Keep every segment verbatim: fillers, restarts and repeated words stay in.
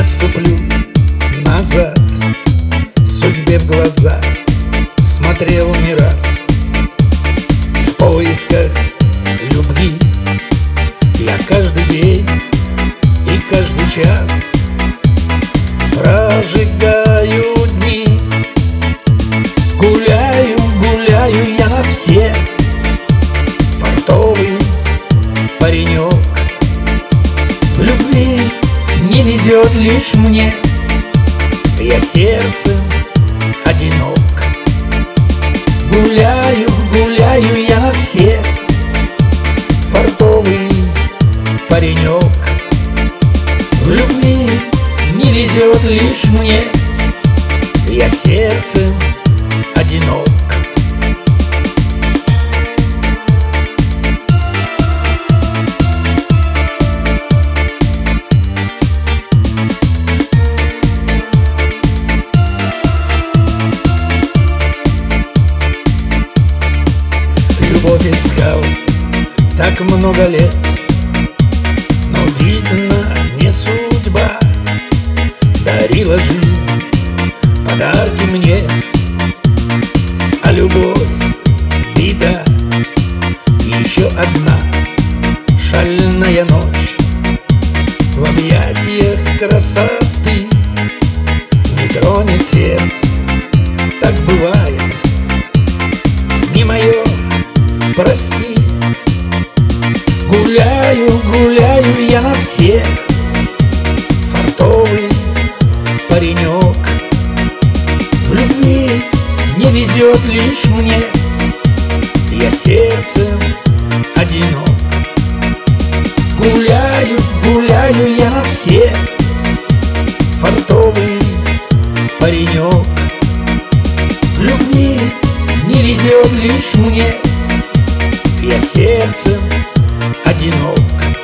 отступлю назад, судьбе в глаза смотрел не раз. В поисках любви я каждый день и каждый час прожигаю дни. Гуляю, гуляю я на все, фартовый паренек. В любви не везет лишь мне, я сердцем одинок. Гуляю, гуляю я на все, фартовый паренек. В любви не везет лишь мне, я сердцем одинок. Любовь искал так много лет, но, видно, не судьба дарила жизнь, подарки мне. А любовь — беда, еще одна шальная ночь в объятиях красоты не тронет сердце, так бывает. Не мое, прости. Гуляю, гуляю я на все, фартовый паренек. В любви не везет лишь мне, я сердцем одинок. Гуляю, гуляю я на все, фартовый паренек. В любви не везет лишь мне, я сердцем одинок.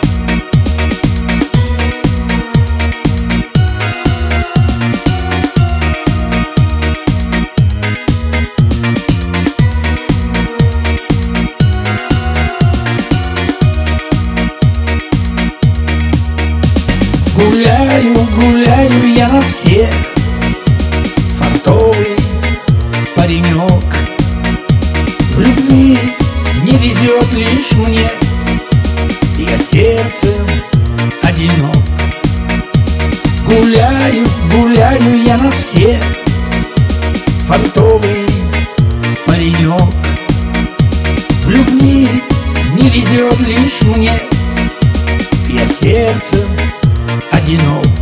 Гуляю, гуляю я на все, фартовый паренек. В любви не везет лишь мне, я сердцем одинок. Гуляю, гуляю я на все, фартовый паренек. В любви не везет лишь мне, я сердцем одинок.